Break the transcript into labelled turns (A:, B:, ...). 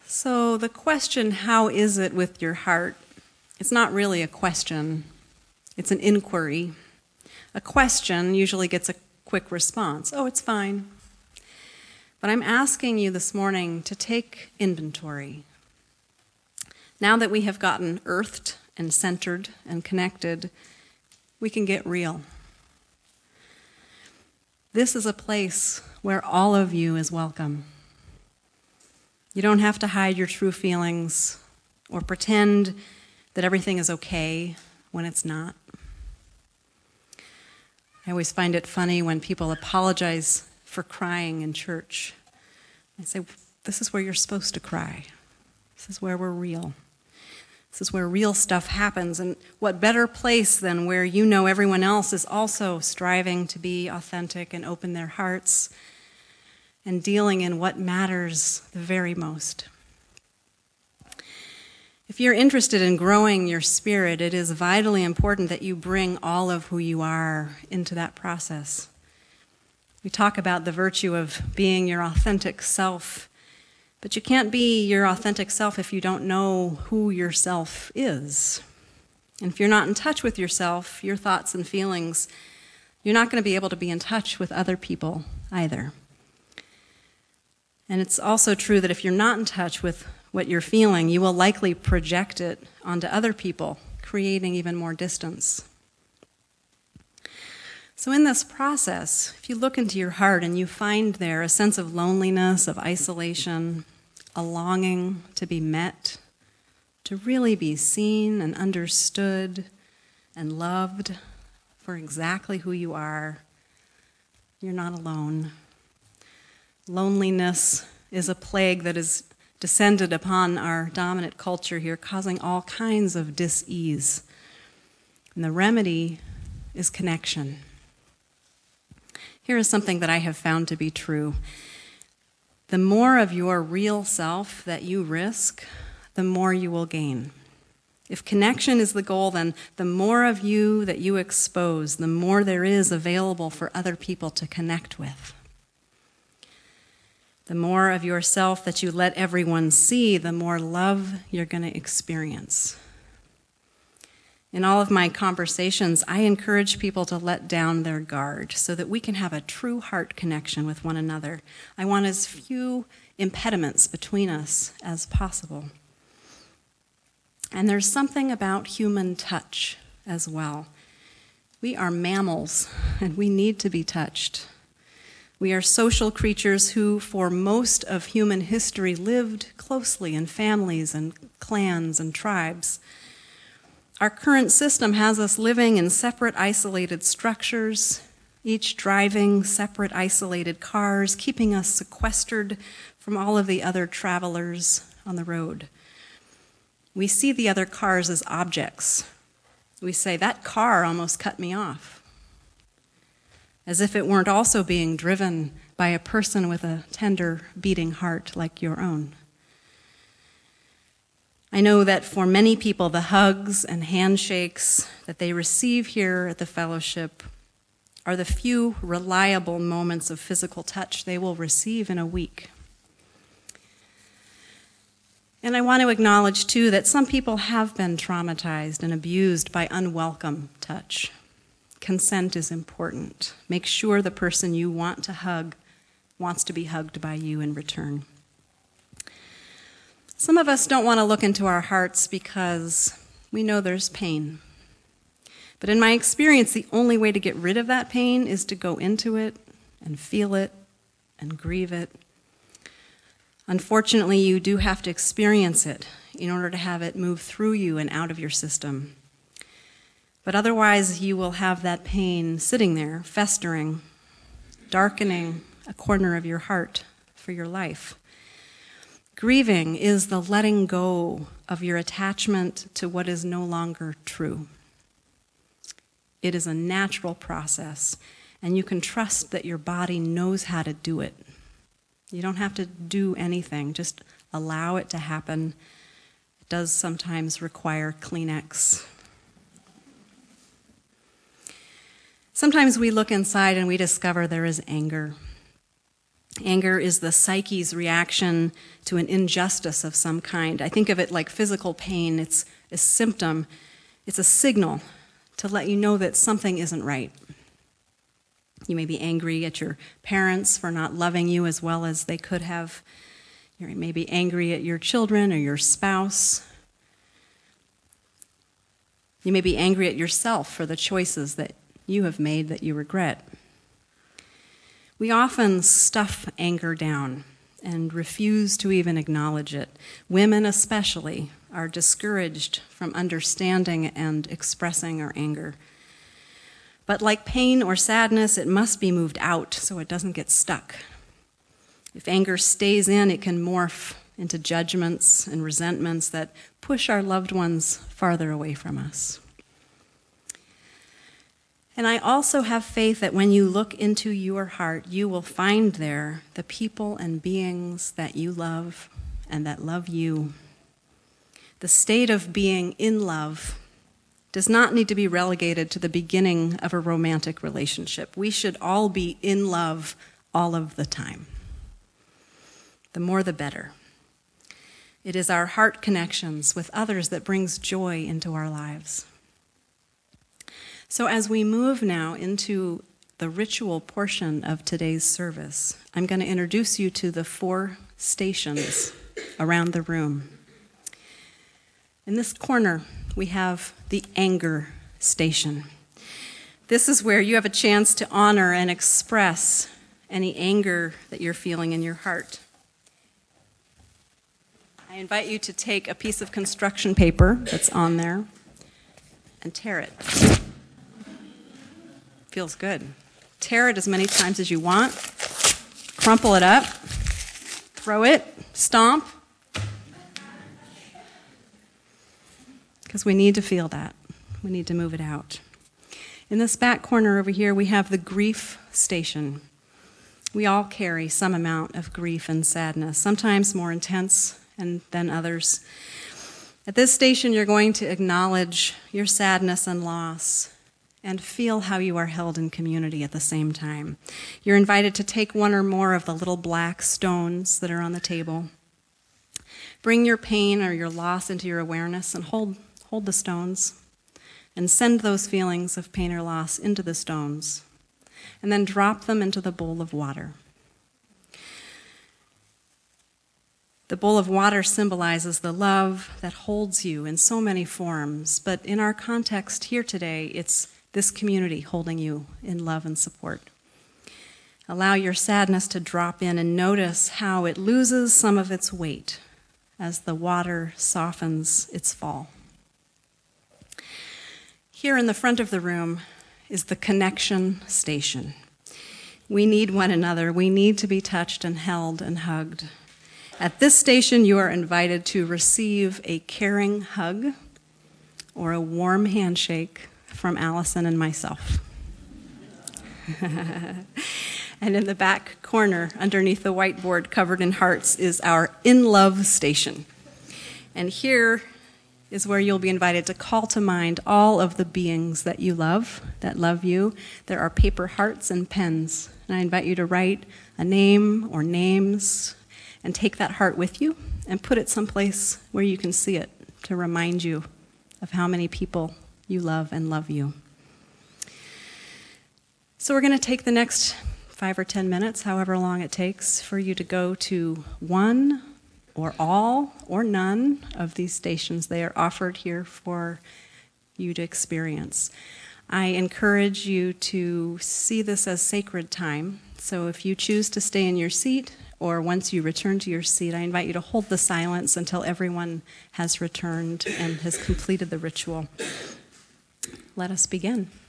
A: So the question, how is it with your heart? It's not really a question. It's an inquiry. A question usually gets a quick response. Oh, it's fine. But I'm asking you this morning to take inventory. Now that we have gotten earthed and centered and connected, we can get real. This is a place where all of you is welcome. You don't have to hide your true feelings or pretend that everything is okay when it's not. I always find it funny when people apologize for crying in church. I say, this is where you're supposed to cry. This is where we're real. This is where real stuff happens. And what better place than where you know everyone else is also striving to be authentic and open their hearts and dealing in what matters the very most. If you're interested in growing your spirit, it is vitally important that you bring all of who you are into that process. We talk about the virtue of being your authentic self, but you can't be your authentic self if you don't know who yourself is. And if you're not in touch with yourself, your thoughts and feelings, you're not going to be able to be in touch with other people either. And it's also true that if you're not in touch with what you're feeling, you will likely project it onto other people, creating even more distance. So in this process, if you look into your heart and you find there a sense of loneliness, of isolation, a longing to be met, to really be seen and understood and loved for exactly who you are, you're not alone. Loneliness is a plague that has descended upon our dominant culture here, causing all kinds of dis-ease. And the remedy is connection. Here is something that I have found to be true. The more of your real self that you risk, the more you will gain. If connection is the goal, then the more of you that you expose, the more there is available for other people to connect with. The more of yourself that you let everyone see, the more love you're going to experience. In all of my conversations, I encourage people to let down their guard so that we can have a true heart connection with one another. I want as few impediments between us as possible. And there's something about human touch as well. We are mammals, and we need to be touched. We are social creatures who, for most of human history, lived closely in families and clans and tribes. Our current system has us living in separate, isolated structures, each driving separate, isolated cars, keeping us sequestered from all of the other travelers on the road. We see the other cars as objects. We say, that car almost cut me off, as if it weren't also being driven by a person with a tender, beating heart like your own. I know that for many people, the hugs and handshakes that they receive here at the fellowship are the few reliable moments of physical touch they will receive in a week. And I want to acknowledge, too, that some people have been traumatized and abused by unwelcome touch. Consent is important. Make sure the person you want to hug wants to be hugged by you in return. Some of us don't want to look into our hearts because we know there's pain. But in my experience, the only way to get rid of that pain is to go into it and feel it and grieve it. Unfortunately, you do have to experience it in order to have it move through you and out of your system. But otherwise, you will have that pain sitting there, festering, darkening a corner of your heart for your life. Grieving is the letting go of your attachment to what is no longer true. It is a natural process, and you can trust that your body knows how to do it. You don't have to do anything, just allow it to happen. It does sometimes require Kleenex. Sometimes we look inside and we discover there is anger. Anger is the psyche's reaction to an injustice of some kind. I think of it like physical pain. It's a symptom. It's a signal to let you know that something isn't right. You may be angry at your parents for not loving you as well as they could have. You may be angry at your children or your spouse. You may be angry at yourself for the choices that you have made that you regret. We often stuff anger down and refuse to even acknowledge it. Women especially are discouraged from understanding and expressing our anger. But like pain or sadness, it must be moved out so it doesn't get stuck. If anger stays in, it can morph into judgments and resentments that push our loved ones farther away from us. And I also have faith that when you look into your heart, you will find there the people and beings that you love and that love you. The state of being in love does not need to be relegated to the beginning of a romantic relationship. We should all be in love all of the time. The more the better. It is our heart connections with others that brings joy into our lives. So as we move now into the ritual portion of today's service, I'm going to introduce you to the 4 stations around the room. In this corner, we have the anger station. This is where you have a chance to honor and express any anger that you're feeling in your heart. I invite you to take a piece of construction paper that's on there and tear it. Feels good. Tear it as many times as you want. Crumple it up. Throw it. Stomp. Because we need to feel that. We need to move it out. In this back corner over here, we have the grief station. We all carry some amount of grief and sadness, sometimes more intense than others. At this station, you're going to acknowledge your sadness and loss and feel how you are held in community at the same time. You're invited to take one or more of the little black stones that are on the table. Bring your pain or your loss into your awareness and hold the stones and send those feelings of pain or loss into the stones and then drop them into the bowl of water. The bowl of water symbolizes the love that holds you in so many forms, but in our context here today, it's this community holding you in love and support. Allow your sadness to drop in and notice how it loses some of its weight as the water softens its fall. Here in the front of the room is the connection station. We need one another. We need to be touched and held and hugged. At this station, you are invited to receive a caring hug or a warm handshake from Allison and myself. And in the back corner, underneath the whiteboard covered in hearts, is our In Love station. And here is where you'll be invited to call to mind all of the beings that you love, that love you. There are paper hearts and pens. And I invite you to write a name or names and take that heart with you and put it someplace where you can see it to remind you of how many people you love and love you. So we're going to take the next 5 or 10 minutes, however long it takes, for you to go to one or all or none of these stations. They are offered here for you to experience. I encourage you to see this as sacred time. So if you choose to stay in your seat, or once you return to your seat, I invite you to hold the silence until everyone has returned and has completed the ritual. Let us begin.